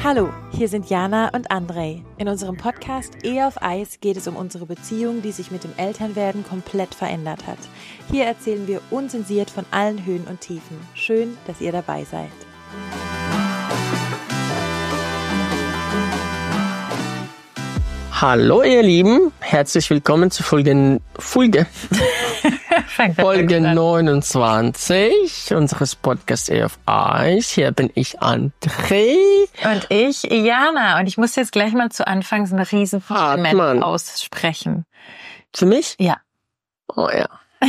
Hallo, hier sind Jana und André. In unserem Podcast Ehe auf Eis geht es um unsere Beziehung, die sich mit dem Elternwerden komplett verändert hat. Hier erzählen wir unzensiert von allen Höhen und Tiefen. Schön, dass ihr dabei seid. Hallo ihr Lieben, herzlich willkommen zu Folge 29 unseres Podcasts Ehe auf Eis. Hier bin ich André. Und ich Jana. Und ich muss jetzt gleich mal zu Anfang so eine riesen Kompliment aussprechen. Für mich? Ja. Oh ja.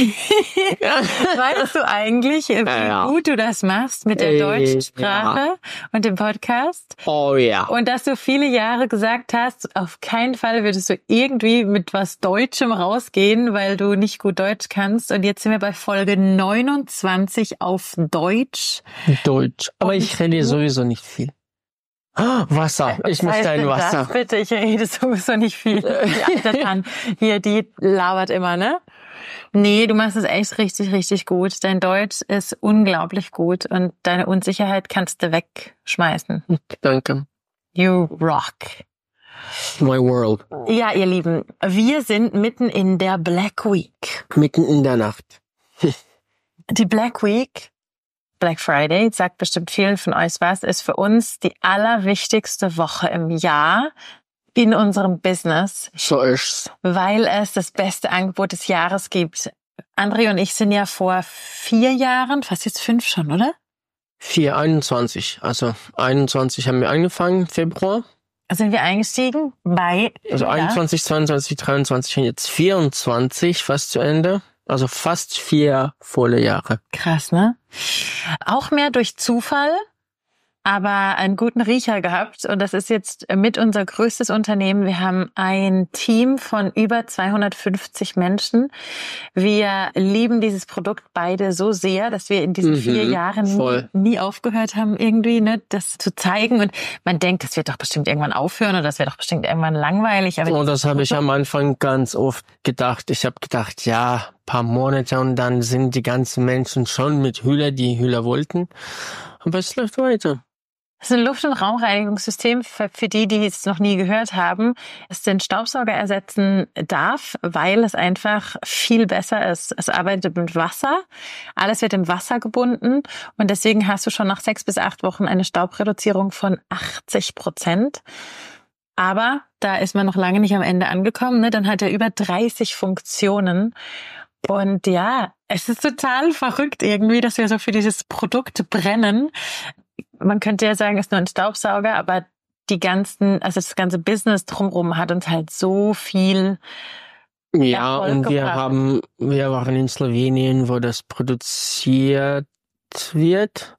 Weißt du eigentlich, wie gut du das machst mit der deutschen Sprache und dem Podcast? Oh ja. Und dass du viele Jahre gesagt hast, auf keinen Fall würdest du irgendwie mit was Deutschem rausgehen, weil du nicht gut Deutsch kannst. Und jetzt sind wir bei Folge 29 auf Deutsch. Aber ich rede sowieso nicht viel. Wasser. Ich möchte ein Wasser. Bitte, ich rede sowieso nicht viel. Die alte Tante hier, die labert immer, ne? Nee, du machst es echt richtig, richtig gut. Dein Deutsch ist unglaublich gut und deine Unsicherheit kannst du wegschmeißen. Danke. You rock. My world. Ja, ihr Lieben, wir sind mitten in der Black Week. Mitten in der Nacht. Die Black Week, Black Friday, sagt bestimmt vielen von euch was, ist für uns die allerwichtigste Woche im Jahr in unserem Business. So ist's. Weil es das beste Angebot des Jahres gibt. André und ich sind ja vor 4 Jahren, fast jetzt 5 schon, oder? 21. Also 21 haben wir angefangen, Februar. Sind wir eingestiegen bei... Also 21, 22, 23 und jetzt 24, fast zu Ende. Also fast 4 volle Jahre. Krass, ne? Auch mehr durch Zufall, aber einen guten Riecher gehabt. Und das ist jetzt mit unser größtes Unternehmen. Wir haben ein Team von über 250 Menschen. Wir lieben dieses Produkt beide so sehr, dass wir in diesen 4 Jahren nie aufgehört haben, irgendwie, ne, das zu zeigen. Und man denkt, das wird doch bestimmt irgendwann aufhören oder das wird doch bestimmt irgendwann langweilig. Aber das habe ich am Anfang ganz oft gedacht. Ich habe gedacht, ja, paar Monate und dann sind die ganzen Menschen schon mit Hühler, die Hühler wollten. Aber es läuft weiter. Das ist ein Luft- und Raumreinigungssystem, für die es noch nie gehört haben, es den Staubsauger ersetzen darf, weil es einfach viel besser ist. Es arbeitet mit Wasser, alles wird im Wasser gebunden und deswegen hast du schon nach 6 bis 8 Wochen eine Staubreduzierung von 80%. Aber da ist man noch lange nicht am Ende angekommen, ne? Dann hat er über 30 Funktionen. Und ja, es ist total verrückt irgendwie, dass wir so für dieses Produkt brennen. Man könnte ja sagen, es ist nur ein Staubsauger, aber das ganze Business drumherum hat uns halt so viel Erfolg und gebracht. wir waren in Slowenien, wo das produziert wird.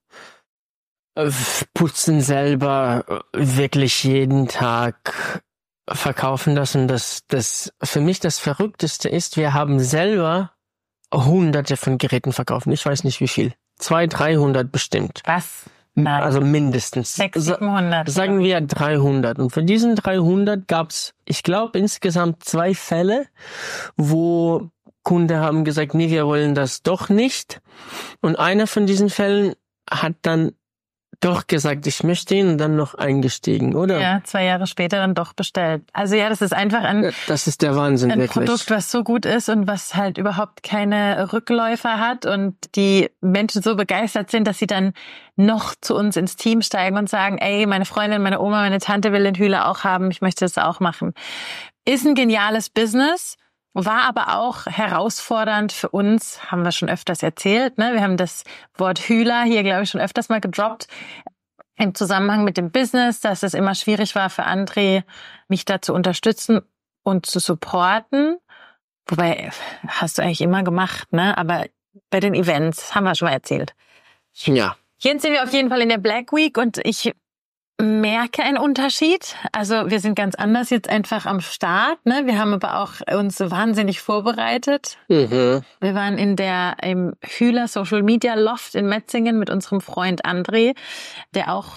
Putzen selber wirklich jeden Tag, verkaufen das und das für mich das Verrückteste ist, wir haben selber Hunderte von Geräten verkauft. Ich weiß nicht wie viel. 200, 300 bestimmt. Was? Nein. Also mindestens. 600, 700. Sagen wir 300. Und von diesen 300 gab's, ich glaube, insgesamt 2 Fälle, wo Kunden haben gesagt, nee, wir wollen das doch nicht. Und einer von diesen Fällen hat dann doch gesagt, ich möchte ihn und dann noch eingestiegen, oder? Ja, 2 Jahre später dann doch bestellt. Also ja, das ist einfach das ist der Wahnsinn, ein wirklich. Produkt, was so gut ist und was halt überhaupt keine Rückläufer hat und die Menschen so begeistert sind, dass sie dann noch zu uns ins Team steigen und sagen, ey, meine Freundin, meine Oma, meine Tante will den Hühler auch haben, ich möchte das auch machen. Ist ein geniales Business. War aber auch herausfordernd für uns, haben wir schon öfters erzählt, ne? Wir haben das Wort Hühler hier, glaube ich, schon öfters mal gedroppt im Zusammenhang mit dem Business, dass es immer schwierig war für André, mich da zu unterstützen und zu supporten. Wobei, hast du eigentlich immer gemacht, ne? Aber bei den Events haben wir schon mal erzählt. Ja. Jetzt sind wir auf jeden Fall in der Black Week und ich merke einen Unterschied. Also wir sind ganz anders jetzt einfach am Start, ne? Wir haben aber auch uns wahnsinnig vorbereitet. Wir waren im Hühler Social Media Loft in Metzingen mit unserem Freund André, der auch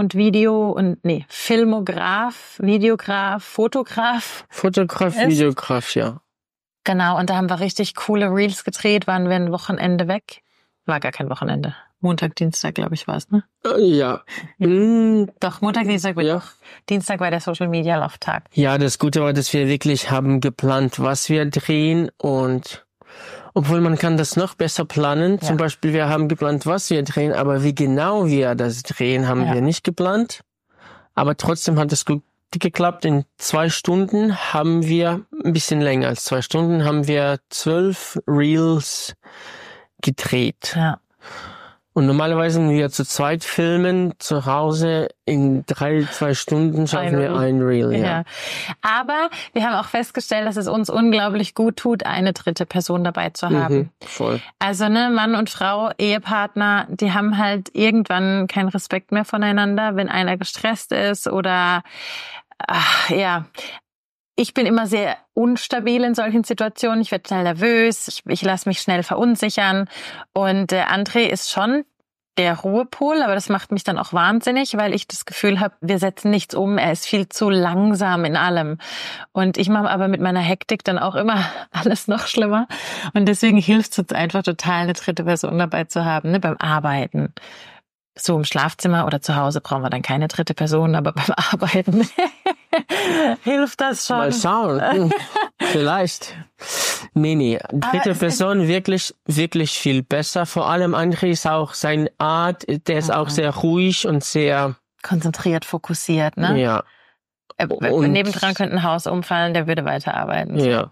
Filmograf, Videograf, Fotograf, Videograf, ja. Genau, und da haben wir richtig coole Reels gedreht, waren wir ein Wochenende weg. War gar kein Wochenende. Montag, Dienstag, glaube ich, war es, ne? Ja. Doch, Montag, Dienstag, Mittwoch. Dienstag war der Social-Media-Love-Tag. Ja, das Gute war, dass wir wirklich haben geplant, was wir drehen, und obwohl man kann das noch besser planen. Zum Beispiel, wir haben geplant, was wir drehen, aber wie genau wir das drehen, haben wir nicht geplant. Aber trotzdem hat es gut geklappt. In 2 Stunden haben wir, ein bisschen länger als 2 Stunden, haben wir 12 Reels gedreht. Ja. Und normalerweise, wenn wir zu zweit filmen, zu Hause, in 2 Stunden schaffen wir ein Reel. Ja. Aber wir haben auch festgestellt, dass es uns unglaublich gut tut, eine dritte Person dabei zu haben. Voll. Also ne, Mann und Frau, Ehepartner, die haben halt irgendwann keinen Respekt mehr voneinander, wenn einer gestresst ist oder Ich bin immer sehr unstabil in solchen Situationen. Ich werde schnell nervös, ich lasse mich schnell verunsichern. Und André ist schon der Ruhepol, aber das macht mich dann auch wahnsinnig, weil ich das Gefühl habe, wir setzen nichts um. Er ist viel zu langsam in allem. Und ich mache aber mit meiner Hektik dann auch immer alles noch schlimmer. Und deswegen hilft es uns einfach total, eine dritte Person dabei zu haben, ne, beim Arbeiten. So im Schlafzimmer oder zu Hause brauchen wir dann keine dritte Person, aber beim Arbeiten hilft das schon. Mal schauen. Vielleicht. Nee. Dritte Person wirklich, wirklich viel besser. Vor allem André ist auch seine Art, der ist auch sehr ruhig und sehr konzentriert, fokussiert, ne? Ja. Und nebendran könnte ein Haus umfallen, der würde weiterarbeiten. Ja.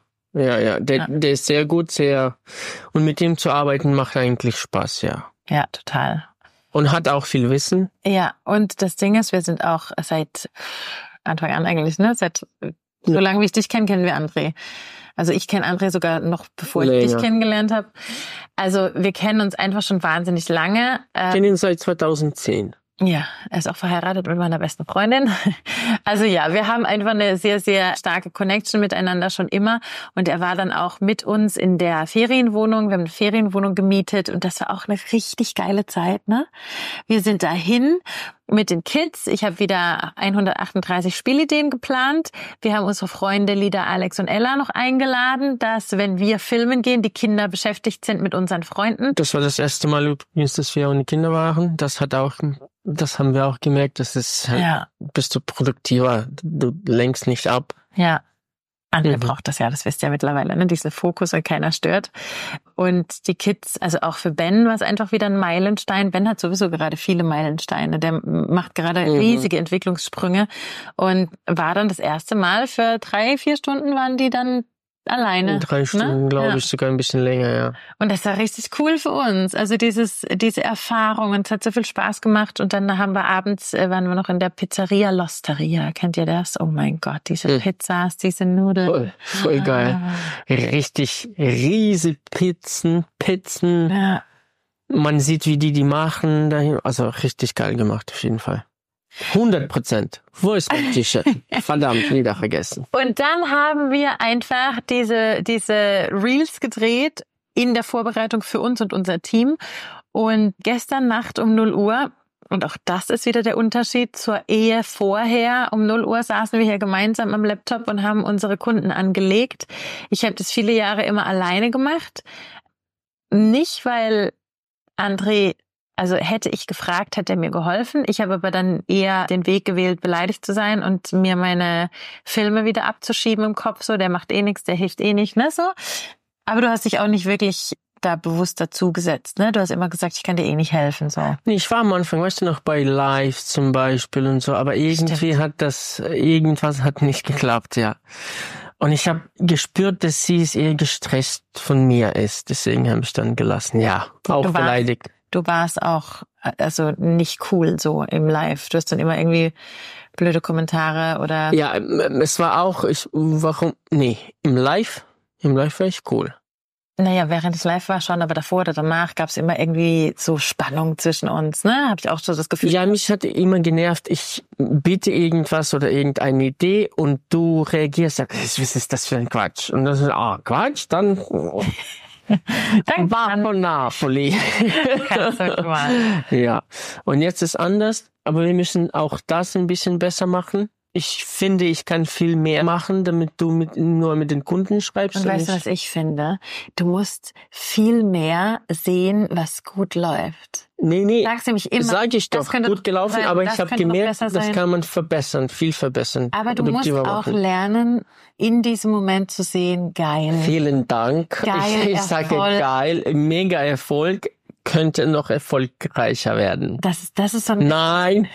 Der ist sehr gut, und mit dem zu arbeiten macht eigentlich Spaß, ja. Ja, total. Und hat auch viel Wissen. Ja, und das Ding ist, wir sind auch seit Anfang an eigentlich, ne? Seit so lange wie ich dich kenne, kennen wir André. Also ich kenne André sogar noch bevor ich dich kennengelernt habe. Also wir kennen uns einfach schon wahnsinnig lange. Ich kenne ihn seit 2010. Ja, er ist auch verheiratet mit meiner besten Freundin. Also ja, wir haben einfach eine sehr, sehr starke Connection miteinander schon immer. Und er war dann auch mit uns in der Ferienwohnung. Wir haben eine Ferienwohnung gemietet und das war auch eine richtig geile Zeit, ne? Wir sind dahin mit den Kids. Ich habe wieder 138 Spielideen geplant. Wir haben unsere Freunde Lida, Alex und Ella noch eingeladen, dass, wenn wir filmen gehen, die Kinder beschäftigt sind mit unseren Freunden. Das war das erste Mal übrigens, dass wir ohne Kinder waren. Das haben wir auch gemerkt, dass bist du produktiver, du lenkst nicht ab. Ja. André braucht das ja, das wisst ihr ja mittlerweile, ne? Diesen Fokus und keiner stört. Und die Kids, also auch für Ben war es einfach wieder ein Meilenstein. Ben hat sowieso gerade viele Meilensteine. Der macht gerade riesige Entwicklungssprünge und war dann das erste Mal für 3-4 Stunden waren die dann alleine. 3 Stunden, glaube ich, sogar ein bisschen länger, ja. Und das war richtig cool für uns. Also diese Erfahrung, und es hat so viel Spaß gemacht. Und dann waren wir noch in der Pizzeria L'Osteria. Kennt ihr das? Oh mein Gott, diese Pizzas, diese Nudeln. Voll geil. Richtig riesige Pizzen. Ja. Man sieht, wie die machen. Also richtig geil gemacht, auf jeden Fall. 100%. Wo ist mein T-Shirt? Verdammt, wieder vergessen. Und dann haben wir einfach diese Reels gedreht in der Vorbereitung für uns und unser Team. Und gestern Nacht um 0 Uhr, und auch das ist wieder der Unterschied zur Ehe vorher, um 0 Uhr saßen wir hier gemeinsam am Laptop und haben unsere Kunden angelegt. Ich habe das viele Jahre immer alleine gemacht. Nicht, weil André, also hätte ich gefragt, hätte er mir geholfen. Ich habe aber dann eher den Weg gewählt, beleidigt zu sein und mir meine Filme wieder abzuschieben im Kopf. So, der macht eh nichts, der hilft eh nicht, ne, so. Aber du hast dich auch nicht wirklich da bewusst dazu gesetzt, ne? Du hast immer gesagt, ich kann dir eh nicht helfen, so. Nee, ich war am Anfang, weißt du noch, bei Live zum Beispiel und so, aber irgendwie irgendwas hat nicht geklappt, ja. Und ich habe gespürt, dass sie es eher gestresst von mir ist. Deswegen habe ich dann gelassen, ja, auch beleidigt. Du warst auch also nicht cool so im Live. Du hast dann immer irgendwie blöde Kommentare oder... Ja, es war auch... im Live war ich cool. Naja, während es live war schon, aber davor oder danach gab es immer irgendwie so Spannung zwischen uns, ne? Habe ich auch so das Gefühl. Ja, mich hat immer genervt, ich biete irgendwas oder irgendeine Idee und du reagierst, sagst, was ist das für ein Quatsch? Und das ist, Quatsch, dann... Dann war von Napoli. Ja. Und jetzt ist anders, aber wir müssen auch das ein bisschen besser machen. Ich finde, ich kann viel mehr machen, damit du nur mit den Kunden schreibst. Und weißt du, was ich finde? Du musst viel mehr sehen, was gut läuft. Nee, Sagst du mich immer. sag ich doch, gut gelaufen, aber ich habe gemerkt, das kann man verbessern, viel verbessern. Aber du musst auch lernen, in diesem Moment zu sehen, geil. Vielen Dank. Geil, ich sage geil, mega Erfolg, könnte noch erfolgreicher werden. Das ist so ein... Nein.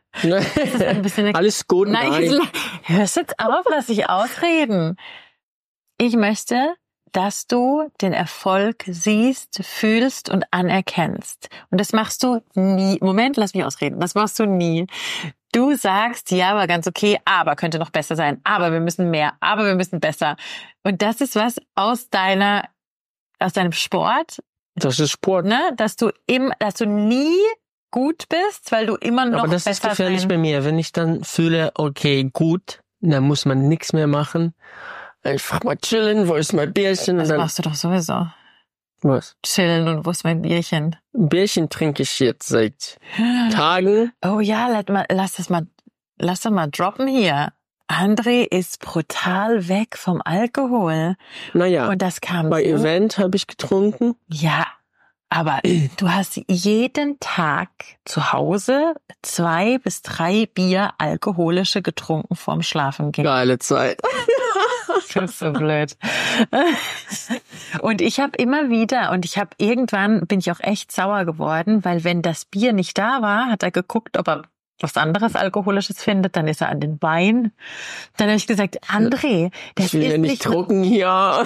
Alles gut, nein. Hörst jetzt auf, lass ich ausreden. Ich möchte, dass du den Erfolg siehst, fühlst und anerkennst. Und das machst du nie. Moment, lass mich ausreden. Das machst du nie. Du sagst, ja, war ganz okay, aber könnte noch besser sein. Aber wir müssen mehr. Aber wir müssen besser. Und das ist was aus deinem Sport. Das ist Sport. Ne? Dass du nie gut bist, weil du immer noch besser Aber das ist gefährlich bei mir. Wenn ich dann fühle, okay, gut, dann muss man nichts mehr machen. Einfach mal chillen, wo ist mein Bierchen? Das machst du doch sowieso. Was? Chillen und wo ist mein Bierchen? Ein Bierchen trinke ich jetzt seit Tagen. Oh ja, lass doch mal droppen hier. André ist brutal weg vom Alkohol. Naja, und das kam bei Event habe ich getrunken. Ja, aber du hast jeden Tag zu Hause 2 bis 3 Bier alkoholische getrunken vorm Schlafengehen. Geile Zeit. Das ist so blöd. Und ich habe irgendwann bin ich auch echt sauer geworden, weil wenn das Bier nicht da war, hat er geguckt, ob er was anderes Alkoholisches findet, dann ist er an den Wein. Dann habe ich gesagt, André, das ist nicht drucken hier.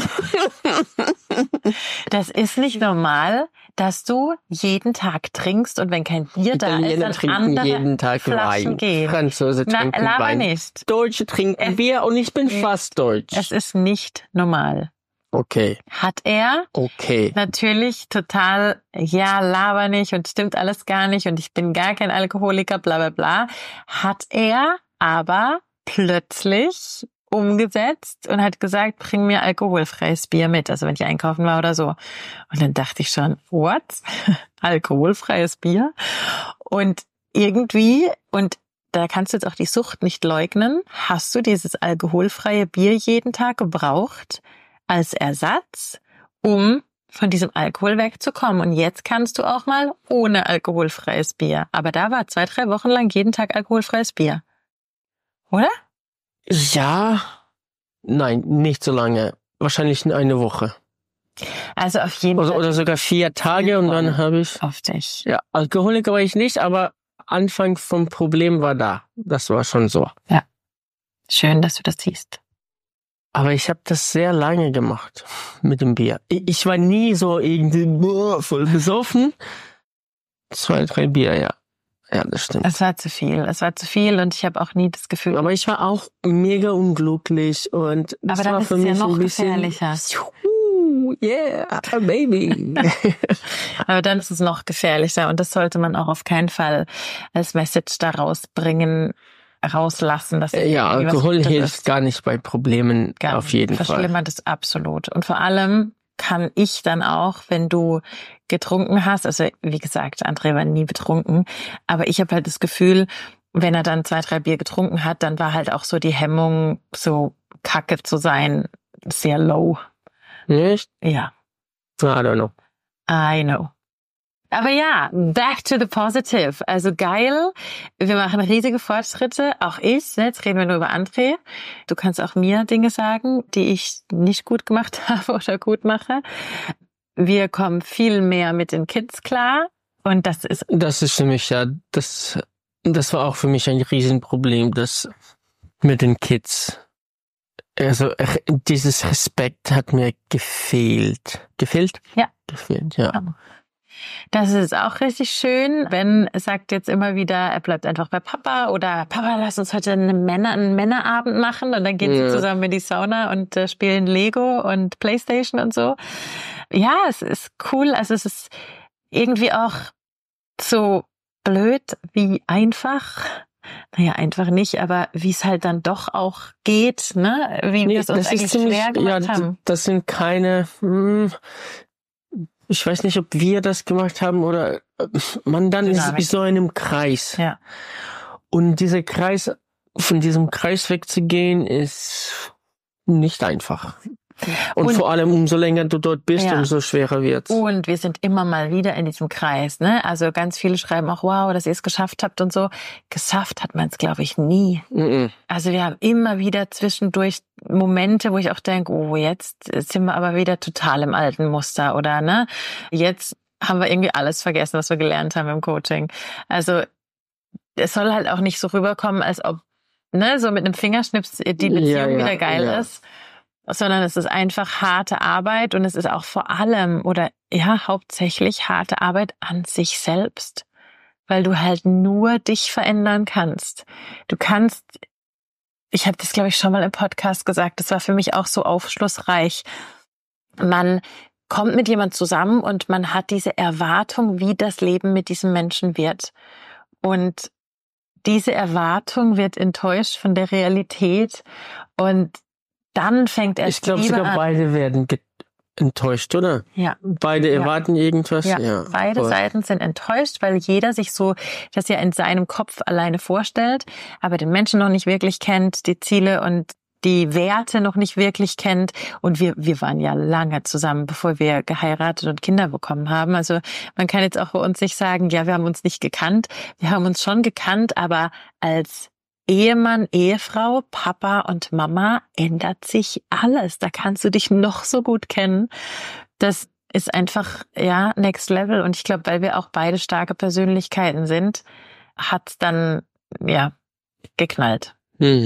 Das ist nicht normal, dass du jeden Tag trinkst und wenn kein Bier da ist, dann trinken andere jeden Tag Flaschen Wein. gehen. Franzose trinken Wein. Nicht. Deutsche trinken Bier und ich bin fast deutsch. Es ist nicht normal. Okay. Hat er natürlich total, ja, laber nicht und stimmt alles gar nicht und ich bin gar kein Alkoholiker, bla bla bla. Hat er aber plötzlich umgesetzt und hat gesagt, bring mir alkoholfreies Bier mit, also wenn ich einkaufen war oder so. Und dann dachte ich schon, what? Alkoholfreies Bier? Und irgendwie, und da kannst du jetzt auch die Sucht nicht leugnen, hast du dieses alkoholfreie Bier jeden Tag gebraucht als Ersatz, um von diesem Alkohol wegzukommen. Und jetzt kannst du auch mal ohne alkoholfreies Bier. Aber da war 2-3 Wochen lang jeden Tag alkoholfreies Bier. Oder? Ja. Nein, nicht so lange. Wahrscheinlich eine Woche. Also auf jeden Fall. Oder sogar 4 Tage und dann habe ich... Auf dich. Ja, Alkoholiker war ich nicht, aber Anfang vom Problem war da. Das war schon so. Ja. Schön, dass du das siehst. Aber ich habe das sehr lange gemacht mit dem Bier. Ich war nie so irgendwie voll besoffen. 2, 3 Bier, ja. Ja, das stimmt. Es war zu viel und ich habe auch nie das Gefühl... Aber ich war auch mega unglücklich und das aber dann war ist für es mich ja noch ein bisschen... gefährlicher. Yeah, baby. Aber dann ist es noch gefährlicher und das sollte man auch auf keinen Fall als Message da rauslassen. Dass ja, Alkohol hilft gar nicht bei Problemen, auf jeden Fall. Verschlimmert es absolut. Und vor allem kann ich dann auch, wenn du getrunken hast, also wie gesagt, André war nie betrunken, aber ich habe halt das Gefühl, wenn er dann 2, 3 Bier getrunken hat, dann war halt auch so die Hemmung, so kacke zu sein, sehr low. Nicht? Ja. I don't know. I know. Aber ja, back to the positive. Also geil. Wir machen riesige Fortschritte. Auch ich. Jetzt reden wir nur über André. Du kannst auch mir Dinge sagen, die ich nicht gut gemacht habe oder gut mache. Wir kommen viel mehr mit den Kids klar. Und das ist für mich, ja, das war auch für mich ein Riesenproblem, das mit den Kids. Also, dieses Respekt hat mir gefehlt. Gefehlt? Ja. Gefehlt, ja. Das ist auch richtig schön. Ben sagt jetzt immer wieder, er bleibt einfach bei Papa oder Papa, lass uns heute einen Männerabend machen und dann gehen sie zusammen in die Sauna und spielen Lego und Playstation und so. Ja, es ist cool. Also es ist irgendwie auch so blöd, wie einfach. Naja, einfach nicht, aber wie es halt dann doch auch geht, ne? Wie wir es uns eigentlich schwer gemacht haben. Das sind keine... Ich weiß nicht, ob wir das gemacht haben oder man dann ist so in einem Kreis. Ja. Und von diesem Kreis wegzugehen, ist nicht einfach. Und vor allem, umso länger du dort bist, umso schwerer wird's. Und wir sind immer mal wieder in diesem Kreis, ne? Also ganz viele schreiben auch, wow, dass ihr es geschafft habt und so. Geschafft hat man es, glaube ich, nie. Also wir haben immer wieder zwischendurch Momente, wo ich auch denke, oh, jetzt sind wir aber wieder total im alten Muster, oder, ne? Jetzt haben wir irgendwie alles vergessen, was wir gelernt haben im Coaching. Also es soll halt auch nicht so rüberkommen, als ob, ne, so mit einem Fingerschnips die Beziehung wieder geil ist, sondern es ist einfach harte Arbeit und es ist auch vor allem oder hauptsächlich harte Arbeit an sich selbst, weil du halt nur dich verändern kannst. Du kannst, ich habe das glaube ich schon mal im Podcast gesagt, das war für mich auch so aufschlussreich. Man kommt mit jemand zusammen und man hat diese Erwartung, wie das Leben mit diesem Menschen wird. Und diese Erwartung wird enttäuscht von der Realität und dann fängt erst Ich glaube sogar beide werden enttäuscht, oder? Ja. Beide erwarten irgendwas. Ja, beide Seiten sind enttäuscht, weil jeder sich so das ja in seinem Kopf alleine vorstellt, aber den Menschen noch nicht wirklich kennt, die Ziele und die Werte noch nicht wirklich kennt. Und wir waren ja lange zusammen, bevor wir geheiratet und Kinder bekommen haben. Also man kann jetzt auch bei uns nicht sagen, ja, wir haben uns nicht gekannt. Wir haben uns schon gekannt, aber als Ehemann, Ehefrau, Papa und Mama ändert sich alles. Da kannst du dich noch so gut kennen. Das ist einfach, next level. Und ich glaube, weil wir auch beide starke Persönlichkeiten sind, hat's dann, geknallt.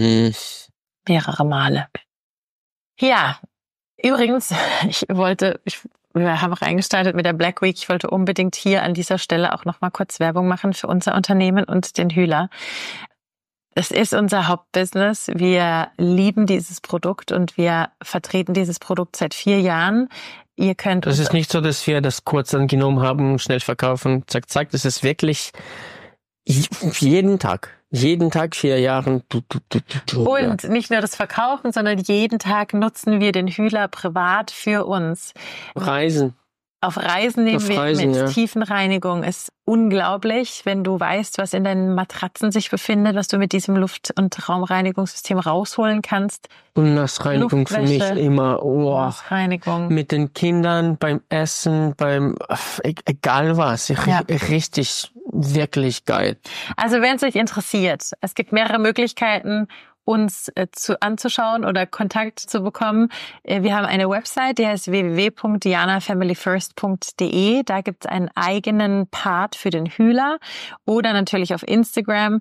Mehrere Male. Ja, übrigens, wir haben reingestartet mit der Black Week. Ich wollte unbedingt hier an dieser Stelle auch noch mal kurz Werbung machen für unser Unternehmen und den Hühler. Es ist unser Hauptbusiness. Wir lieben dieses Produkt und wir vertreten dieses Produkt seit 4 Jahren. Ihr könnt. Das ist nicht so, dass wir das kurz angenommen haben, schnell verkaufen, zack, zack. Das ist wirklich jeden Tag 4 Jahre. Und nicht nur das Verkaufen, sondern jeden Tag nutzen wir den Hühler privat für uns. Reisen. Auf Reisen nehmen wir mit Tiefenreinigung. Ist unglaublich, wenn du weißt, was in deinen Matratzen sich befindet, was du mit diesem Luft- und Raumreinigungssystem rausholen kannst. Und Nassreinigung für mich immer. Nassreinigung. Mit den Kindern beim Essen, egal was. Richtig, wirklich geil. Also wenn es euch interessiert, es gibt mehrere Möglichkeiten, uns anzuschauen oder Kontakt zu bekommen. Wir haben eine Website, die heißt www.janafamilyfirst.de. Da gibt es einen eigenen Part für den Hühler oder natürlich auf Instagram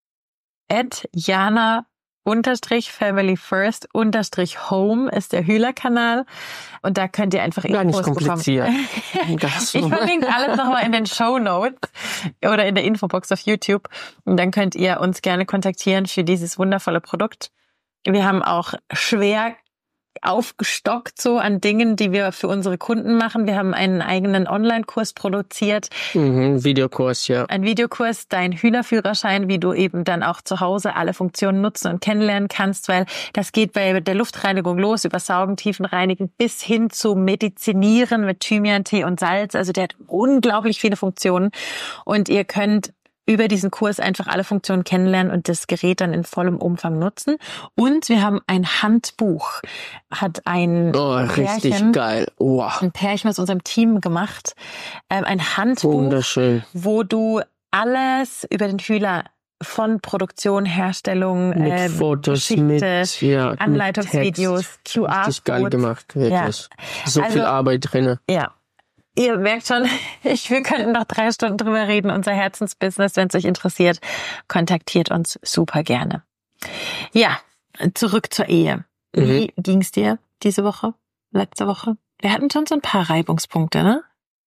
@jana_familyfirst_home ist der Hühler-Kanal und da könnt ihr einfach Infos bekommen. Ich verlinke alles nochmal in den Shownotes oder in der Infobox auf YouTube und dann könnt ihr uns gerne kontaktieren für dieses wundervolle Produkt. Wir haben auch schwer aufgestockt so an Dingen, die wir für unsere Kunden machen. Wir haben einen eigenen Online-Kurs produziert. Videokurs, ja. Ein Videokurs, dein Hühnerführerschein, wie du eben dann auch zu Hause alle Funktionen nutzen und kennenlernen kannst, weil das geht bei der Luftreinigung los, über Saugen, Tiefenreinigen bis hin zu Medizinieren mit Thymian-Tee und Salz. Also der hat unglaublich viele Funktionen und ihr könnt über diesen Kurs einfach alle Funktionen kennenlernen und das Gerät dann in vollem Umfang nutzen. Und wir haben ein Handbuch, hat ein richtig geil. Ein Pärchen aus unserem Team gemacht. Ein Handbuch, wunderschön, wo du alles über den Hühler von Produktion, Herstellung, mit Fotos, Geschichte, Anleitungsvideos, QR-Codes. Richtig geil gemacht, wirklich. So viel Arbeit drin. Ja. Ihr merkt schon, wir könnten noch 3 Stunden drüber reden. Unser Herzensbusiness, wenn es euch interessiert, kontaktiert uns super gerne. Ja, zurück zur Ehe. Wie ging's dir diese Woche, letzte Woche? Wir hatten schon so ein paar Reibungspunkte, ne?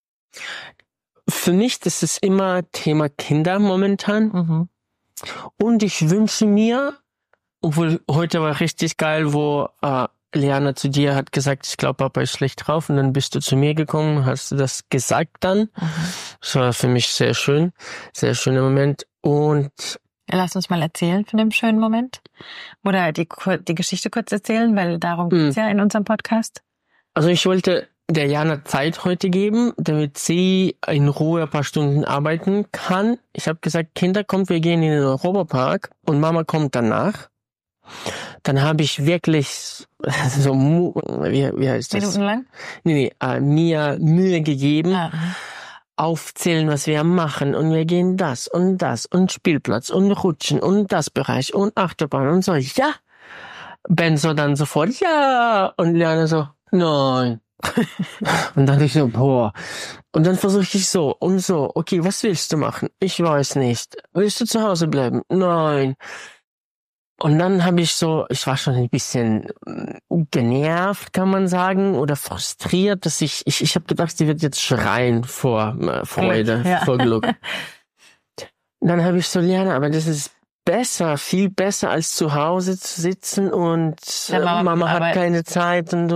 Für mich ist es immer Thema Kinder momentan. Und ich wünsche mir, obwohl heute war richtig geil, wo Liana zu dir hat gesagt, ich glaube, Papa ist schlecht drauf und dann bist du zu mir gekommen, hast du das gesagt dann. Das war für mich sehr schön, sehr schöner Moment. Und lass uns mal erzählen von dem schönen Moment. Oder die Geschichte kurz erzählen, weil darum geht's ja in unserem Podcast. Also ich wollte der Jana Zeit heute geben, damit sie in Ruhe ein paar Stunden arbeiten kann. Ich habe gesagt, Kinder, kommt, wir gehen in den Europapark und Mama kommt danach. Dann habe ich wirklich so, wie heißt das? Minutenlang? Mir Mühe gegeben, aufzählen, was wir machen. Und wir gehen das und Spielplatz und Rutschen und das Bereich und Achterbahn und so. Ja. Ben so dann sofort, ja. Und Liana so, nein. Und dann ich so, boah. Und dann versuche ich so und so, okay, was willst du machen? Ich weiß nicht. Willst du zu Hause bleiben? Nein. Und dann habe ich war schon ein bisschen genervt, kann man sagen, oder frustriert, dass ich habe gedacht, sie wird jetzt schreien vor Freude, vor Glück. Dann habe ich so, Liana, aber das ist besser, viel besser als zu Hause zu sitzen und Mama hat keine Zeit und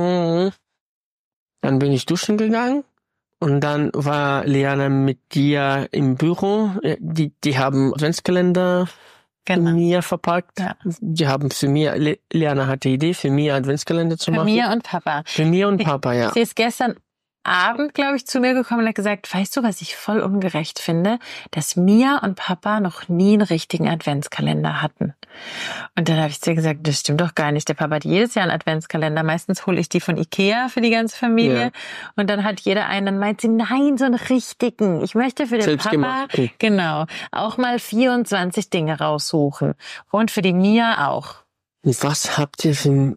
dann bin ich duschen gegangen und dann war Liana mit dir im Büro. Die haben Adventskalender für mir verpackt. Ja. Die haben für mir, Liana hatte die Idee, für mir Adventskalender zu machen. Für mir und Papa. Für mir und Papa, ja. Sie ist gestern Abend, glaube ich, zu mir gekommen und hat gesagt, weißt du, was ich voll ungerecht finde? Dass Mia und Papa noch nie einen richtigen Adventskalender hatten. Und dann habe ich zu ihr gesagt, das stimmt doch gar nicht. Der Papa hat jedes Jahr einen Adventskalender. Meistens hole ich die von Ikea für die ganze Familie. Ja. Und dann hat jeder einen. Dann meint sie, nein, so einen richtigen. Ich möchte für den Selbst Papa, genau, auch mal 24 Dinge raussuchen. Und für die Mia auch. Was habt ihr für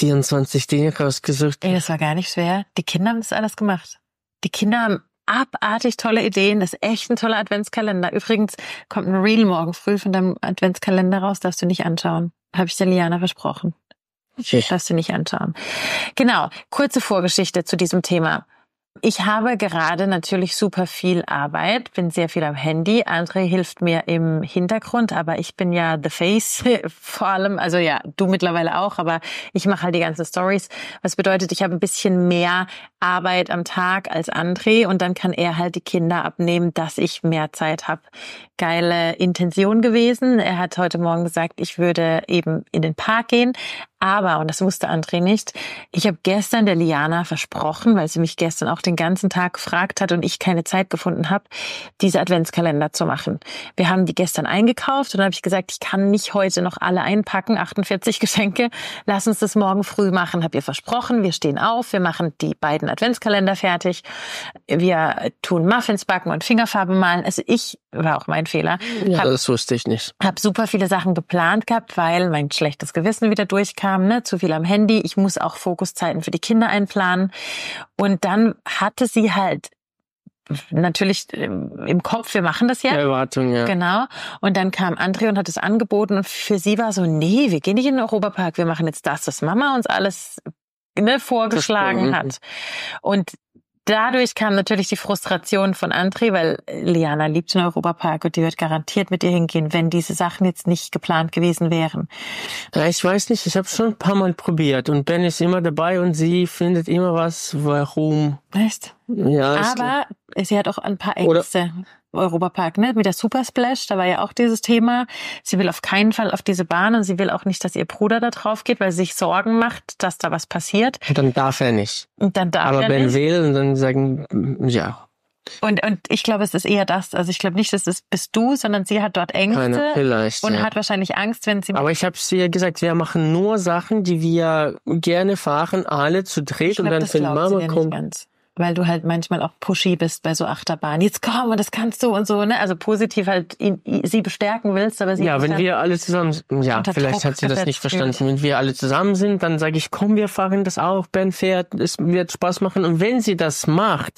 24 Dinge rausgesucht? Ey, das war gar nicht schwer. Die Kinder haben das alles gemacht. Die Kinder haben abartig tolle Ideen. Das ist echt ein toller Adventskalender. Übrigens kommt ein Reel morgen früh von deinem Adventskalender raus. Darfst du nicht anschauen. Habe ich der Liana versprochen. Okay. Darfst du nicht anschauen. Genau. Kurze Vorgeschichte zu diesem Thema. Ich habe gerade natürlich super viel Arbeit, bin sehr viel am Handy. André hilft mir im Hintergrund, aber ich bin ja the face vor allem. Also ja, du mittlerweile auch, aber ich mache halt die ganzen Stories. Was bedeutet, ich habe ein bisschen mehr Arbeit am Tag als André und dann kann er halt die Kinder abnehmen, dass ich mehr Zeit habe. Geile Intention gewesen. Er hat heute Morgen gesagt, ich würde eben in den Park gehen. Aber, und das wusste André nicht, ich habe gestern der Liana versprochen, weil sie mich gestern auch den ganzen Tag gefragt hat und ich keine Zeit gefunden habe, diese Adventskalender zu machen. Wir haben die gestern eingekauft und dann habe ich gesagt, ich kann nicht heute noch alle einpacken, 48 Geschenke, lass uns das morgen früh machen. Habe ihr versprochen, wir stehen auf, wir machen die beiden Adventskalender fertig, wir tun Muffins backen und Fingerfarbe malen. Also war auch mein Fehler. Ja, das wusste ich nicht. Habe super viele Sachen geplant gehabt, weil mein schlechtes Gewissen wieder durchkam. Zu viel am Handy. Ich muss auch Fokuszeiten für die Kinder einplanen. Und dann hatte sie halt natürlich im Kopf, wir machen das ja. Erwartung, ja. Genau. Und dann kam André und hat es angeboten und für sie war so, nee, wir gehen nicht in den Europapark, wir machen jetzt das, was Mama uns alles vorgeschlagen hat. Und dadurch kam natürlich die Frustration von André, weil Liana liebt den Europapark und die wird garantiert mit ihr hingehen, wenn diese Sachen jetzt nicht geplant gewesen wären. Ja, ich weiß nicht, ich habe schon ein paar Mal probiert und Ben ist immer dabei und sie findet immer was, warum. Echt? Ja. Aber sie hat auch ein paar Ängste. Europapark, mit der Super Splash, da war ja auch dieses Thema. Sie will auf keinen Fall auf diese Bahn und sie will auch nicht, dass ihr Bruder da drauf geht, weil sie sich Sorgen macht, dass da was passiert. Und dann darf er nicht. Und dann darf aber er Ben nicht. will und dann sagen, ja. Und ich glaube, es ist eher das. Also ich glaube nicht, dass es bist du, sondern sie hat dort Ängste vielleicht, und hat wahrscheinlich Angst, wenn sie... Aber ich habe sie ja gesagt, wir machen nur Sachen, die wir gerne fahren, alle zu dritt und dann wenn Mama kommt. Weil du halt manchmal auch pushy bist bei so Achterbahnen. Jetzt komm, und das kannst du und so, ne? Also positiv halt sie bestärken willst, aber sie... Ja, wenn wir alle zusammen... Ja, vielleicht hat sie das nicht verstanden. Wenn wir alle zusammen sind, dann sage ich, komm, wir fahren das auch, Ben fährt, es wird Spaß machen. Und wenn sie das macht,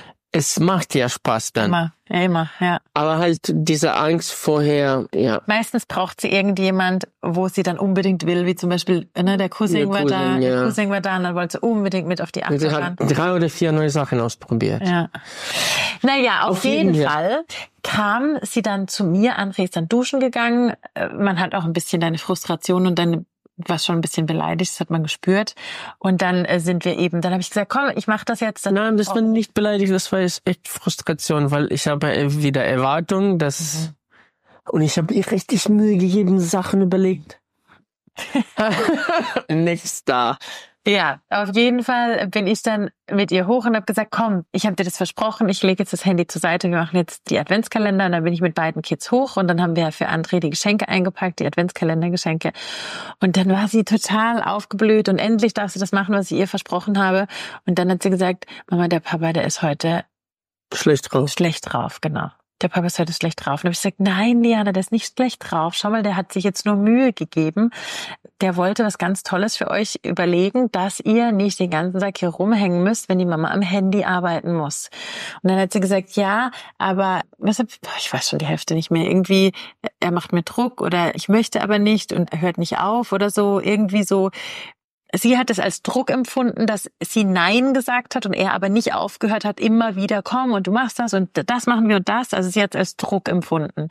es macht ja Spaß dann. Immer, ja. Aber halt diese Angst vorher, ja. Meistens braucht sie irgendjemand, wo sie dann unbedingt will, wie zum Beispiel, der Cousin war da, der Cousin war da und dann wollte sie unbedingt mit auf die Achterbahn. Sie hat 3 oder 4 neue Sachen ausprobiert. Ja. Naja, auf jeden Fall kam sie dann zu mir, André ist dann duschen gegangen. Man hat auch ein bisschen deine Frustration und deine war schon ein bisschen beleidigt, das hat man gespürt. Und dann dann habe ich gesagt, komm, ich mache das jetzt. Nein, das war nicht beleidigt, das war jetzt echt Frustration, weil ich habe wieder Erwartungen, dass und ich habe ihr richtig Mühe gegeben, Sachen überlegt. Nichts da. Ja, auf jeden Fall bin ich dann mit ihr hoch und habe gesagt, komm, ich habe dir das versprochen, ich lege jetzt das Handy zur Seite, wir machen jetzt die Adventskalender. Und dann bin ich mit beiden Kids hoch und dann haben wir für André die Geschenke eingepackt, die Adventskalendergeschenke. Und dann war sie total aufgeblüht und endlich darf sie das machen, was ich ihr versprochen habe. Und dann hat sie gesagt, Mama, der Papa, der ist heute Schlecht drauf. schlecht drauf, genau. Der Papa ist heute schlecht drauf. Und dann habe ich gesagt, nein, Liana, der ist nicht schlecht drauf. Schau mal, der hat sich jetzt nur Mühe gegeben. Der wollte was ganz Tolles für euch überlegen, dass ihr nicht den ganzen Tag hier rumhängen müsst, wenn die Mama am Handy arbeiten muss. Und dann hat sie gesagt, ja, aber ich weiß schon die Hälfte nicht mehr. Irgendwie, er macht mir Druck oder ich möchte aber nicht und er hört nicht auf oder so. Irgendwie so. Sie hat es als Druck empfunden, dass sie Nein gesagt hat und er aber nicht aufgehört hat, immer wieder, komm und du machst das und das machen wir und das. Also sie hat es als Druck empfunden.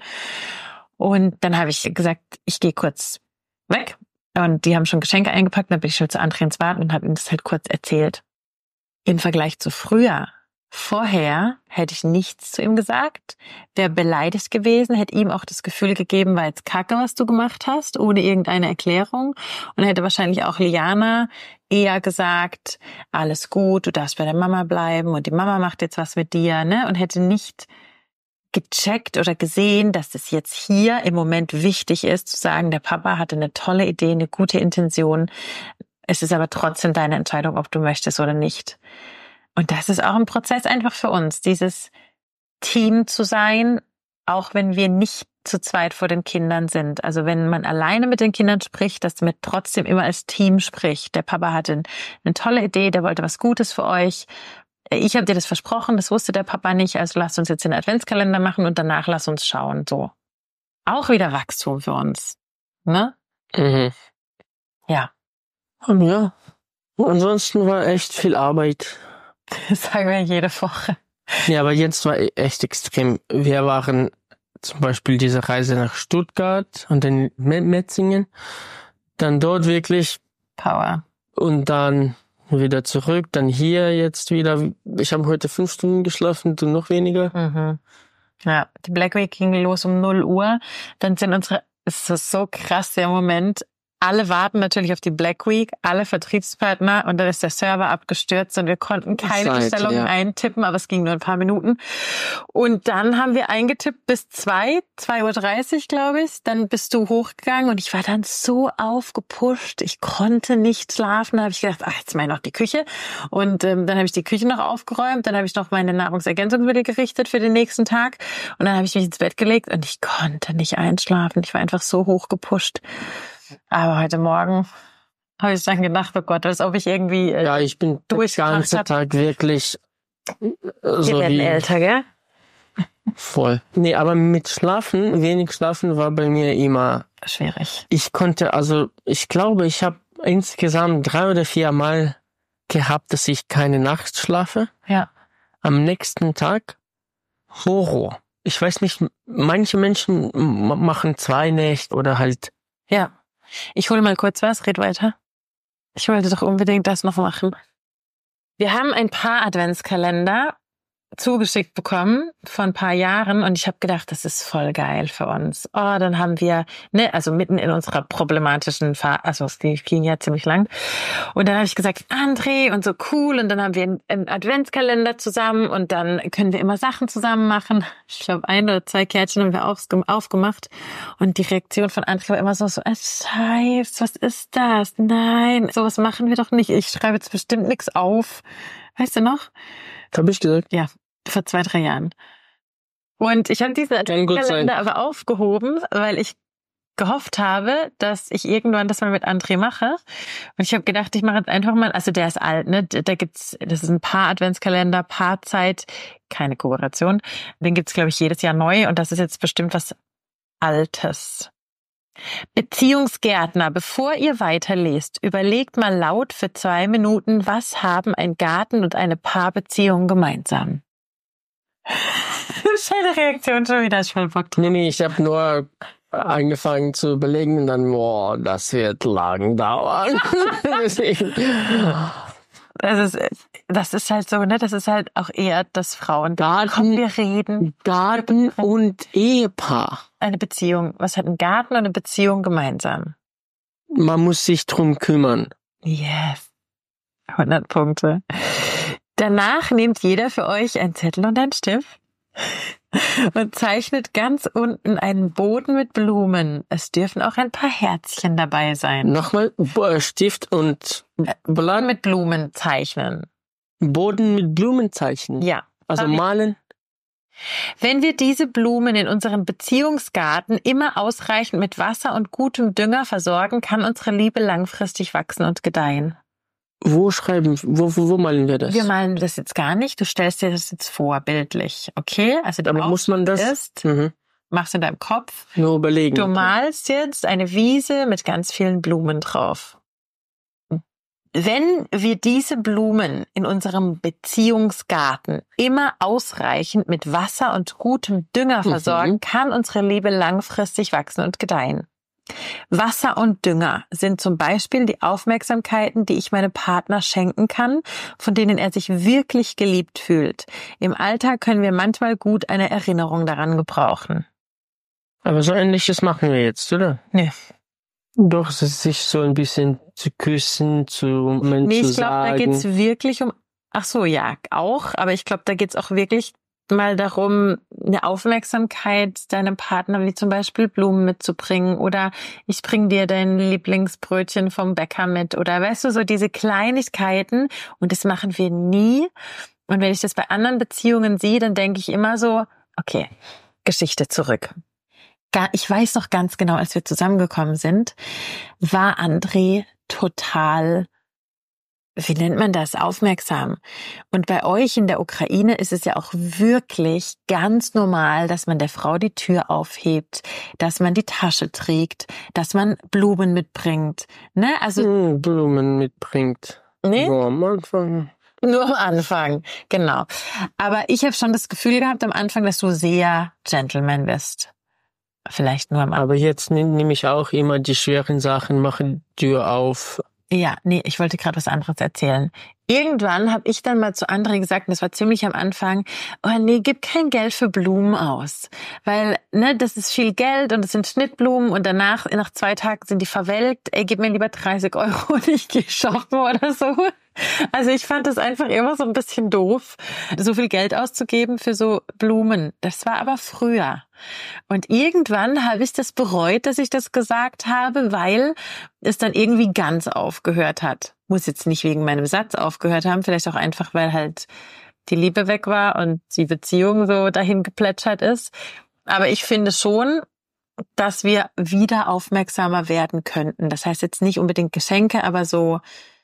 Und dann habe ich gesagt, ich gehe kurz weg. Und die haben schon Geschenke eingepackt. Dann bin ich schon zu André ins Bad und habe ihm das halt kurz erzählt. Im Vergleich zu früher, vorher hätte ich nichts zu ihm gesagt, wäre beleidigt gewesen, hätte ihm auch das Gefühl gegeben, war jetzt Kacke, was du gemacht hast, ohne irgendeine Erklärung. Und hätte wahrscheinlich auch Liana eher gesagt, alles gut, du darfst bei der Mama bleiben und die Mama macht jetzt was mit dir, ne? Und hätte nicht gecheckt oder gesehen, dass es jetzt hier im Moment wichtig ist, zu sagen, der Papa hatte eine tolle Idee, eine gute Intention. Es ist aber trotzdem deine Entscheidung, ob du möchtest oder nicht. Und das ist auch ein Prozess einfach für uns, dieses Team zu sein, auch wenn wir nicht zu zweit vor den Kindern sind. Also wenn man alleine mit den Kindern spricht, dass man trotzdem immer als Team spricht. Der Papa hatte eine tolle Idee, der wollte was Gutes für euch. Ich habe dir das versprochen, das wusste der Papa nicht, also lasst uns jetzt den Adventskalender machen und danach lass uns schauen. So. Auch wieder Wachstum für uns. Ne? Mhm. Ja. Und ja, ansonsten war echt viel Arbeit. Das sagen wir jede Woche. Ja, aber jetzt war echt extrem. Wir waren zum Beispiel diese Reise nach Stuttgart und dann Metzingen, dann dort wirklich Power. und dann wieder zurück, dann hier jetzt wieder. Ich habe heute 5 Stunden geschlafen, du noch weniger. Mhm. Ja, die Black Week ging los um 0 Uhr. Dann sind es ist so krass, der Moment. Alle warten natürlich auf die Black Week, alle Vertriebspartner und dann ist der Server abgestürzt und wir konnten keine Bestellungen eintippen, aber es ging nur ein paar Minuten. Und dann haben wir eingetippt bis 2:30 Uhr, glaube ich. Dann bist du hochgegangen und ich war dann so aufgepusht. Ich konnte nicht schlafen. Da habe ich gedacht, jetzt mache ich noch die Küche. Und dann habe ich die Küche noch aufgeräumt. Dann habe ich noch meine Nahrungsergänzungsmittel gerichtet für den nächsten Tag. Und dann habe ich mich ins Bett gelegt und ich konnte nicht einschlafen. Ich war einfach so hochgepusht. Aber heute Morgen habe ich dann gedacht, oh Gott, als ob ich irgendwie ja, ich bin den ganzen Tag wirklich so werden älter, gell? Voll. Nee, aber mit Schlafen, wenig Schlafen war bei mir immer schwierig. Ich glaube, ich habe insgesamt 3 oder 4 Mal gehabt, dass ich keine Nacht schlafe. Ja. Am nächsten Tag Horror. Ich weiß nicht, manche Menschen machen 2 Nächte oder halt. Ja. Ich hole mal kurz was, red weiter. Ich wollte doch unbedingt das noch machen. Wir haben ein paar Adventskalender zugeschickt bekommen vor ein paar Jahren und ich habe gedacht, das ist voll geil für uns. Oh, dann haben wir, also mitten in unserer problematischen Phase, also die ging ja ziemlich lang. Und dann habe ich gesagt, André und so cool und dann haben wir einen Adventskalender zusammen und dann können wir immer Sachen zusammen machen. Ich glaube 1 oder 2 Kärtchen haben wir aufgemacht und die Reaktion von André war immer so, Scheiß, was ist das? Nein, sowas machen wir doch nicht. Ich schreibe jetzt bestimmt nichts auf. Weißt du noch? Habe ich gesagt? Ja, vor 2, 3 Jahren. Und ich habe diesen Adventskalender aber aufgehoben, weil ich gehofft habe, dass ich irgendwann das mal mit André mache. Und ich habe gedacht, ich mache jetzt einfach mal, also der ist alt, ne? Das ist ein Paar-Adventskalender, Paarzeit, keine Kooperation. Den gibt's, glaube ich, jedes Jahr neu und das ist jetzt bestimmt was Altes. Beziehungsgärtner, bevor ihr weiterlest, überlegt mal laut für 2 Minuten, was haben ein Garten und eine Paarbeziehung gemeinsam? Schöne Reaktion schon wieder, ich voll Bock drauf. Nee, ich habe nur angefangen zu überlegen und dann, das wird lang dauern. Das ist halt so, ne? Das ist halt auch eher das Frauengarten. Komm, wir reden. Garten und Ehepaar. Eine Beziehung. Was hat ein Garten und eine Beziehung gemeinsam? Man muss sich drum kümmern. Yes. 100 Punkte. Danach nehmt jeder für euch einen Zettel und einen Stift und zeichnet ganz unten einen Boden mit Blumen. Es dürfen auch ein paar Herzchen dabei sein. Nochmal Stift und Blatt. Mit Blumen zeichnen. Boden mit Blumen zeichnen. Ja. Also malen. Wenn wir diese Blumen in unseren Beziehungsgarten immer ausreichend mit Wasser und gutem Dünger versorgen, kann unsere Liebe langfristig wachsen und gedeihen. Wo malen wir das? Wir malen das jetzt gar nicht. Du stellst dir das jetzt vor, bildlich. Okay? Also aber muss man das? Machst in deinem Kopf. Nur überlegen. Du malst jetzt eine Wiese mit ganz vielen Blumen drauf. Wenn wir diese Blumen in unserem Beziehungsgarten immer ausreichend mit Wasser und gutem Dünger versorgen, kann unsere Liebe langfristig wachsen und gedeihen. Wasser und Dünger sind zum Beispiel die Aufmerksamkeiten, die ich meinem Partner schenken kann, von denen er sich wirklich geliebt fühlt. Im Alltag können wir manchmal gut eine Erinnerung daran gebrauchen. Aber so Ähnliches machen wir jetzt, oder? Nee. Doch, es ist sich so ein bisschen zu küssen, zu sagen. Nee, ich glaube, da geht's wirklich um, ach so, ja, auch, aber ich glaube, da geht's auch wirklich mal darum, eine Aufmerksamkeit deinem Partner, wie zum Beispiel Blumen mitzubringen oder ich bring dir dein Lieblingsbrötchen vom Bäcker mit oder weißt du, so diese Kleinigkeiten und das machen wir nie. Und wenn ich das bei anderen Beziehungen sehe, dann denke ich immer so, okay, Geschichte zurück. Ich weiß noch ganz genau, als wir zusammengekommen sind, war André total, wie nennt man das, aufmerksam. Und bei euch in der Ukraine ist es ja auch wirklich ganz normal, dass man der Frau die Tür aufhebt, dass man die Tasche trägt, dass man Blumen mitbringt. Ne? Also Blumen mitbringt. Nee? So am Anfang. Nur am Anfang, genau. Aber ich habe schon das Gefühl gehabt am Anfang, dass du sehr Gentleman bist. Vielleicht nur am Anfang. Aber jetzt nehme ich auch immer die schweren Sachen, mache die Tür auf. Ja, nee, ich wollte gerade was anderes erzählen. Irgendwann habe ich dann mal zu André gesagt, und das war ziemlich am Anfang, oh nee, gib kein Geld für Blumen aus. Weil, das ist viel Geld und es sind Schnittblumen und danach, nach 2 Tagen sind die verwelkt. Ey, gib mir lieber 30 € und ich gehe shoppen oder so. Also ich fand das einfach immer so ein bisschen doof, so viel Geld auszugeben für so Blumen. Das war aber früher. Und irgendwann habe ich das bereut, dass ich das gesagt habe, weil es dann irgendwie ganz aufgehört hat. Muss jetzt nicht wegen meinem Satz aufgehört haben, vielleicht auch einfach, weil halt die Liebe weg war und die Beziehung so dahin geplätschert ist. Aber ich finde schon, dass wir wieder aufmerksamer werden könnten. Das heißt jetzt nicht unbedingt Geschenke, aber so,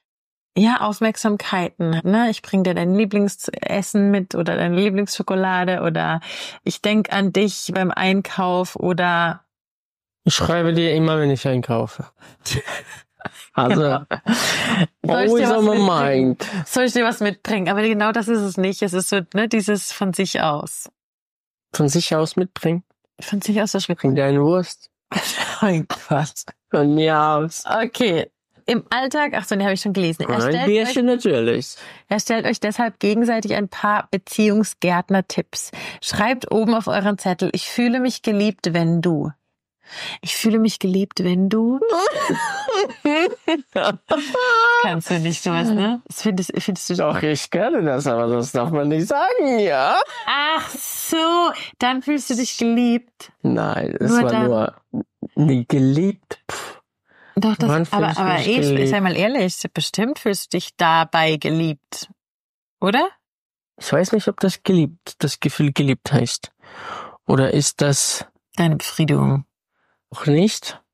ja, Aufmerksamkeiten. Ne? Ich bring dir dein Lieblingsessen mit oder deine Lieblingsschokolade oder ich denk an dich beim Einkauf oder... Ich schreibe dir immer, wenn ich einkaufe. Also, always on my mind. Soll ich dir was mitbringen? Aber genau das ist es nicht. Es ist so, dieses von sich aus. Von sich aus mitbringen? Von sich aus was Bring dir eine Wurst. Mein Gott. Von mir aus. Okay. Im Alltag, ach so, den habe ich schon gelesen. Ein Bierchen natürlich. Er stellt euch deshalb gegenseitig ein paar Beziehungsgärtner-Tipps. Schreibt oben auf euren Zettel, ich fühle mich geliebt, wenn du. Ich fühle mich geliebt, wenn du. Kannst du nicht sowas, ne? Das findest du doch, ich kann das, aber das darf man nicht sagen, ja? Ach so, dann fühlst du dich geliebt. Nein, es war nur nie geliebt. Doch, aber sei mal ehrlich, bestimmt fühlst du dich dabei geliebt, oder? Ich weiß nicht, ob das Gefühl geliebt heißt. Oder ist das... Deine Befriedigung. Auch nicht.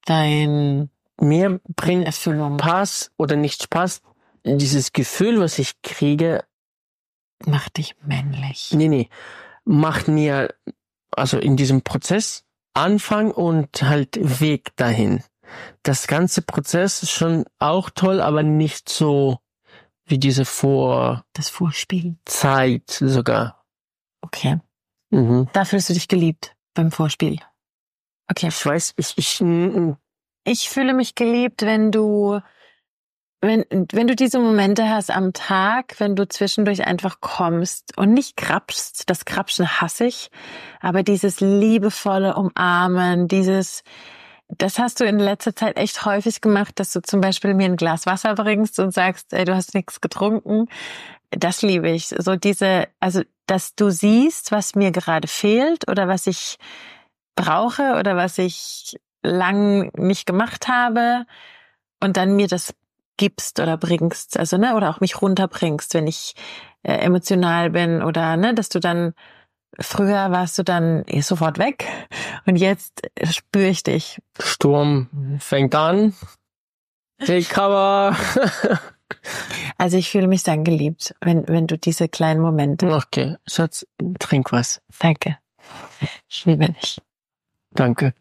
Mir bringt Spaß oder nicht Spaß, dieses Gefühl, was ich kriege... Macht dich männlich. Nee. Macht mir, also in diesem Prozess, Anfang und halt Weg dahin. Das ganze Prozess ist schon auch toll, aber nicht so wie das Vorspiel. Zeit sogar. Okay. Da fühlst du dich geliebt beim Vorspiel. Okay. Ich weiß, ich fühle mich geliebt, wenn du diese Momente hast am Tag, wenn du zwischendurch einfach kommst und nicht krapschst, das Krapschen hasse ich, aber dieses liebevolle Umarmen, dieses das hast du in letzter Zeit echt häufig gemacht, dass du zum Beispiel mir ein Glas Wasser bringst und sagst, ey, du hast nichts getrunken. Das liebe ich. So also, dass du siehst, was mir gerade fehlt oder was ich brauche oder was ich lang nicht gemacht habe und dann mir das gibst oder bringst, also, ne, oder auch mich runterbringst, wenn ich emotional bin oder, ne, dass du dann, früher warst du dann sofort weg und jetzt spüre ich dich. Sturm fängt an. Take cover. Also ich fühle mich dann geliebt, wenn du diese kleinen Momente. Okay, Schatz, trink was. Danke. Ich liebe dich. Danke.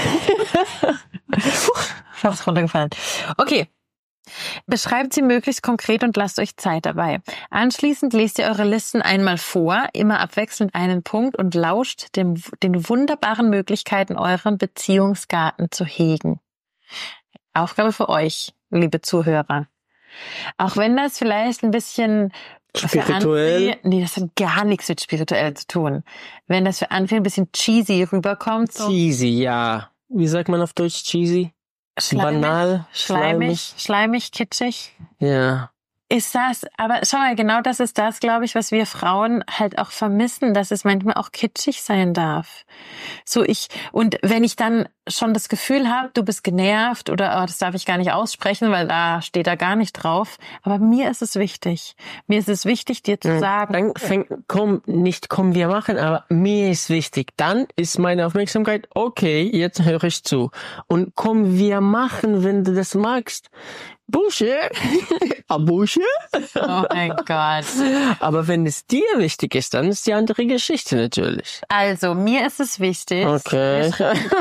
Ich hab's runtergefallen. Okay. Beschreibt sie möglichst konkret und lasst euch Zeit dabei. Anschließend lest ihr eure Listen einmal vor, immer abwechselnd einen Punkt und lauscht den wunderbaren Möglichkeiten, euren Beziehungsgarten zu hegen. Aufgabe für euch, liebe Zuhörer. Auch wenn das vielleicht ein bisschen spirituell. Nee, das hat gar nichts mit spirituell zu tun. Wenn das für André ein bisschen cheesy rüberkommt. So Cheesy, ja. Wie sagt man auf Deutsch cheesy? Banal, schleimig, kitschig. Ja. Ist das, aber schau mal, genau das ist das, glaube ich, was wir Frauen halt auch vermissen, dass es manchmal auch kitschig sein darf. Und wenn ich dann schon das Gefühl habe, du bist genervt oder das darf ich gar nicht aussprechen, weil da steht da gar nicht drauf. Aber mir ist es wichtig. Mir ist es wichtig, dir zu sagen. Dann wir machen, aber mir ist wichtig. Dann ist meine Aufmerksamkeit, okay, jetzt höre ich zu. Und komm, wir machen, wenn du das magst. Busche. Busche. Oh mein Gott. Aber wenn es dir wichtig ist, dann ist die andere Geschichte natürlich. Also, mir ist es wichtig. Okay.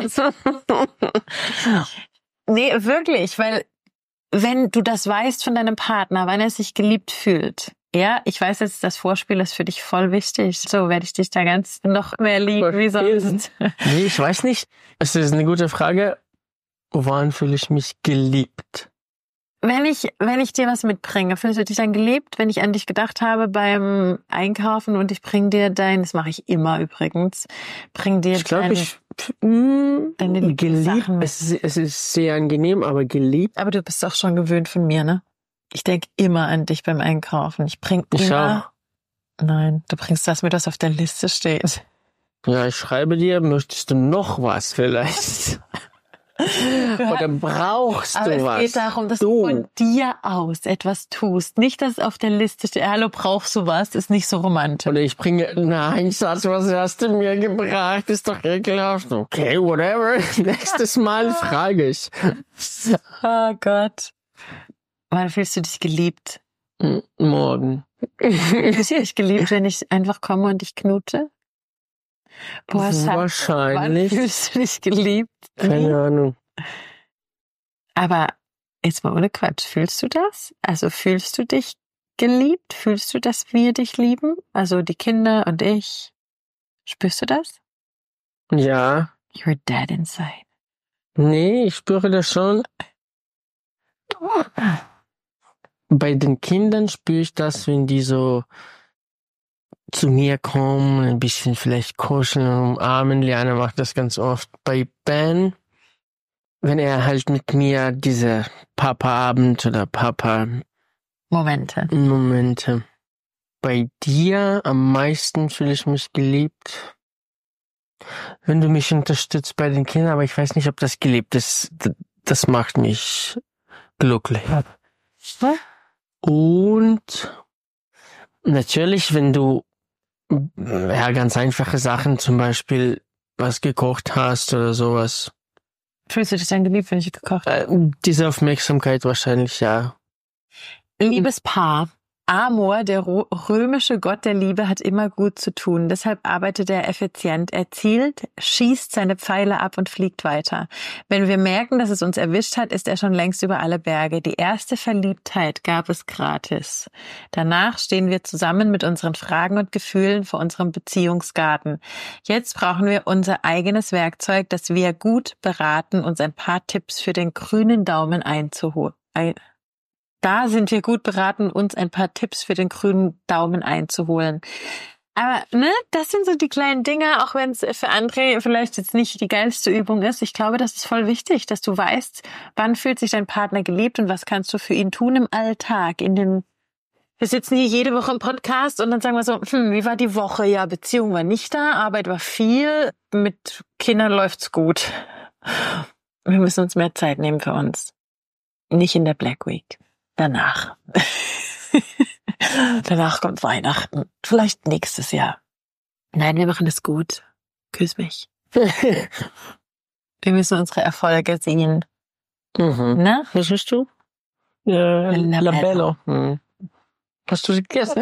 Nee, wirklich, weil wenn du das weißt von deinem Partner, wenn er sich geliebt fühlt, ja, ich weiß jetzt, das Vorspiel ist für dich voll wichtig. So werde ich dich da ganz noch mehr lieben, wie sonst. Nee, ich weiß nicht. Es ist eine gute Frage. Wann fühle ich mich geliebt? Wenn ich dir was mitbringe, fühlst du dich dann geliebt, wenn ich an dich gedacht habe beim Einkaufen und ich bring dir das mache ich immer übrigens, ich glaube, deine geliebt, es ist sehr angenehm, aber geliebt. Aber du bist auch schon gewöhnt von mir, ne? Ich denke immer an dich beim Einkaufen. Ich immer. Auch. Nein, du bringst das mit, was auf der Liste steht. Ja, ich schreibe dir, möchtest du noch was vielleicht? Oder brauchst du was? Aber es geht darum, dass du von dir aus etwas tust. Nicht, dass es auf der Liste steht, hallo, brauchst du was? Ist nicht so romantisch. Oder ich bringe, nein, Schatz, was hast du mir gebracht? Ist doch ekelhaft. Okay, whatever. Nächstes Mal frage ich. Oh Gott. Wann fühlst du dich geliebt? Morgen. Fühlst du dich geliebt, wenn ich einfach komme und dich knute? Boah, wahrscheinlich. Wann fühlst du dich geliebt? Keine Ahnung. Aber jetzt mal ohne Quatsch, fühlst du das? Also fühlst du dich geliebt? Fühlst du, dass wir dich lieben? Also die Kinder und ich. Spürst du das? Ja. You're dead inside. Nee, ich spüre das schon. Bei den Kindern spüre ich das, wenn die so zu mir kommen, ein bisschen vielleicht kuscheln und umarmen. Liana macht das ganz oft. Bei Ben, wenn er halt mit mir diese Papa-Abend oder Momente. Bei dir am meisten fühle ich mich geliebt, wenn du mich unterstützt bei den Kindern, aber ich weiß nicht, ob das geliebt ist. Das macht mich glücklich. Und natürlich, wenn du ganz einfache Sachen, zum Beispiel was gekocht hast oder sowas. Fühlst du dich dann geliebt, wenn ich gekocht habe? Diese Aufmerksamkeit wahrscheinlich, ja. Liebes Paar, Amor, der römische Gott der Liebe, hat immer gut zu tun. Deshalb arbeitet er effizient. Er zielt, schießt seine Pfeile ab und fliegt weiter. Wenn wir merken, dass es uns erwischt hat, ist er schon längst über alle Berge. Die erste Verliebtheit gab es gratis. Danach stehen wir zusammen mit unseren Fragen und Gefühlen vor unserem Beziehungsgarten. Jetzt brauchen wir unser eigenes Werkzeug, das wir gut beraten, uns ein paar Tipps für den grünen Daumen einzuholen. Da sind wir gut beraten, uns ein paar Tipps für den grünen Daumen einzuholen. Aber ne, das sind so die kleinen Dinge, auch wenn es für andere vielleicht jetzt nicht die geilste Übung ist. Ich glaube, das ist voll wichtig, dass du weißt, wann fühlt sich dein Partner geliebt und was kannst du für ihn tun im Alltag. Wir sitzen hier jede Woche im Podcast und dann sagen wir so, wie war die Woche? Ja, Beziehung war nicht da, Arbeit war viel, mit Kindern läuft's gut. Wir müssen uns mehr Zeit nehmen für uns. Nicht in der Black Week. Danach. Danach kommt Weihnachten. Vielleicht nächstes Jahr. Nein, wir machen es gut. Küss mich. Wir müssen unsere Erfolge sehen. Ne? Was hast du? Labello. Hast du sie gegessen?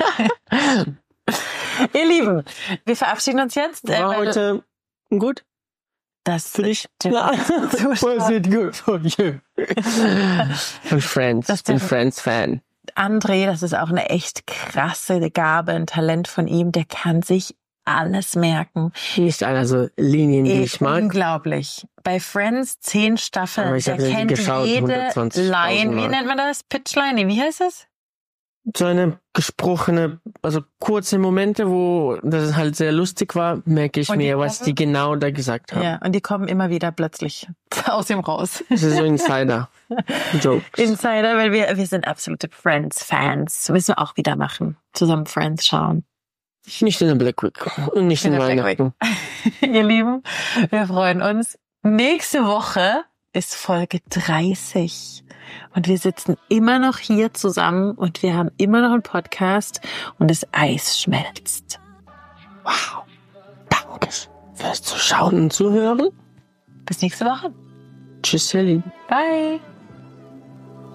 Ihr Lieben, wir verabschieden uns jetzt. War heute gut? Das für dich? Was it good for you? Von Friends. Ich bin Friends-Fan. André, das ist auch eine echt krasse Gabe, ein Talent von ihm. Der kann sich alles merken. Nicht einer so Linien, die ich mag. Unglaublich. Bei Friends 10 Staffeln. Aber ich der kennt geschaut, jede Line. Wie nennt man das? Pitchline? Wie heißt das? So eine gesprochene, also kurze Momente, wo das halt sehr lustig war, merke ich mir, was die genau da gesagt haben. Ja, und die kommen immer wieder plötzlich aus ihm raus. Das ist so Insider-Jokes. Insider, weil wir sind absolute Friends-Fans. Müssen wir auch wieder machen. Zusammen Friends schauen. Nicht in der Black Week und nicht in Weihnachten. Ihr Lieben, wir freuen uns. Nächste Woche ist Folge 30. Und wir sitzen immer noch hier zusammen und wir haben immer noch einen Podcast und das Eis schmelzt. Wow. Danke fürs Zuschauen und Zuhören. Bis nächste Woche. Tschüss, ihr Lieben. Bye.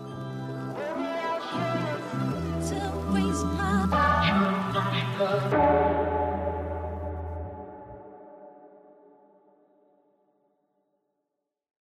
To waste my